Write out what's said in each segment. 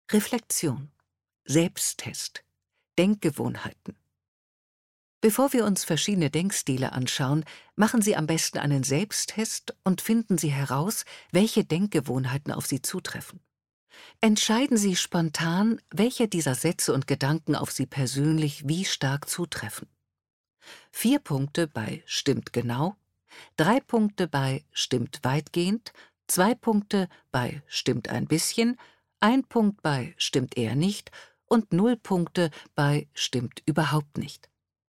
Reflexion, Selbsttest, Denkgewohnheiten. Bevor wir uns verschiedene Denkstile anschauen, machen Sie am besten einen Selbsttest und finden Sie heraus, welche Denkgewohnheiten auf Sie zutreffen. Entscheiden Sie spontan, welche dieser Sätze und Gedanken auf Sie persönlich wie stark zutreffen. 4 Punkte bei stimmt genau, 3 Punkte bei stimmt weitgehend, 2 Punkte bei stimmt ein bisschen, 1 Punkt bei stimmt eher nicht und 0 Punkte bei stimmt überhaupt nicht.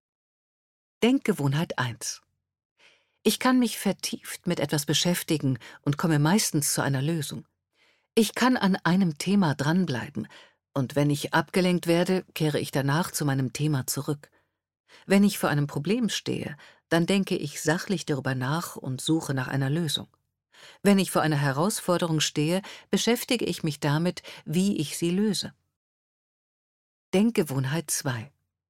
Denkgewohnheit 1. Ich kann mich vertieft mit etwas beschäftigen und komme meistens zu einer Lösung. Ich kann an einem Thema dranbleiben, und wenn ich abgelenkt werde, kehre ich danach zu meinem Thema zurück. Wenn ich vor einem Problem stehe, dann denke ich sachlich darüber nach und suche nach einer Lösung. Wenn ich vor einer Herausforderung stehe, beschäftige ich mich damit, wie ich sie löse. Denkgewohnheit 2.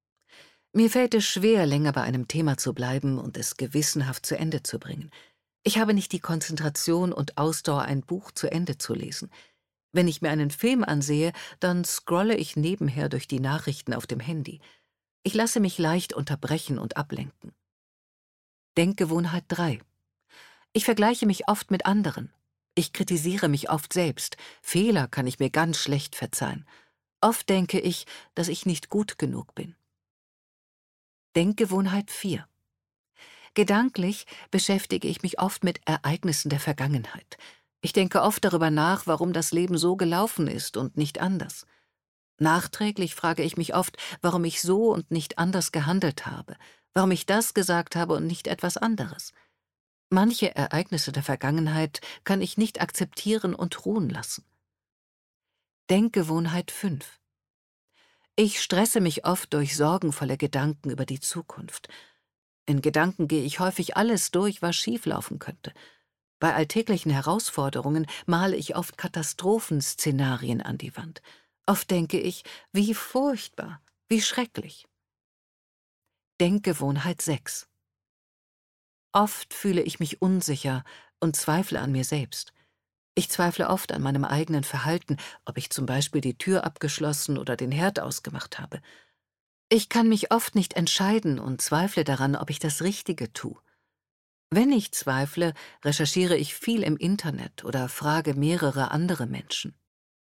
Mir fällt es schwer, länger bei einem Thema zu bleiben und es gewissenhaft zu Ende zu bringen. Ich habe nicht die Konzentration und Ausdauer, ein Buch zu Ende zu lesen. Wenn ich mir einen Film ansehe, dann scrolle ich nebenher durch die Nachrichten auf dem Handy. Ich lasse mich leicht unterbrechen und ablenken. Denkgewohnheit 3. Ich vergleiche mich oft mit anderen. Ich kritisiere mich oft selbst. Fehler kann ich mir ganz schlecht verzeihen. Oft denke ich, dass ich nicht gut genug bin. Denkgewohnheit 4. Gedanklich beschäftige ich mich oft mit Ereignissen der Vergangenheit. Ich denke oft darüber nach, warum das Leben so gelaufen ist und nicht anders. Nachträglich frage ich mich oft, warum ich so und nicht anders gehandelt habe, warum ich das gesagt habe und nicht etwas anderes. Manche Ereignisse der Vergangenheit kann ich nicht akzeptieren und ruhen lassen. Denkgewohnheit 5. Ich stresse mich oft durch sorgenvolle Gedanken über die Zukunft. In Gedanken gehe ich häufig alles durch, was schieflaufen könnte. Bei alltäglichen Herausforderungen male ich oft Katastrophenszenarien an die Wand. Oft denke ich, wie furchtbar, wie schrecklich. Denkgewohnheit 6. Oft fühle ich mich unsicher und zweifle an mir selbst. Ich zweifle oft an meinem eigenen Verhalten, ob ich zum Beispiel die Tür abgeschlossen oder den Herd ausgemacht habe. Ich kann mich oft nicht entscheiden und zweifle daran, ob ich das Richtige tue. Wenn ich zweifle, recherchiere ich viel im Internet oder frage mehrere andere Menschen.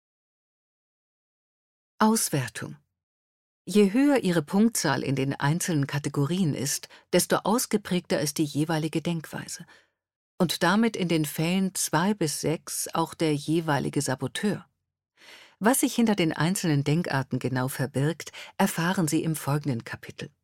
Auswertung. Je höher Ihre Punktzahl in den einzelnen Kategorien ist, desto ausgeprägter ist die jeweilige Denkweise. Und damit in den Fällen 2 bis 6 auch der jeweilige Saboteur. Was sich hinter den einzelnen Denkarten genau verbirgt, erfahren Sie im folgenden Kapitel.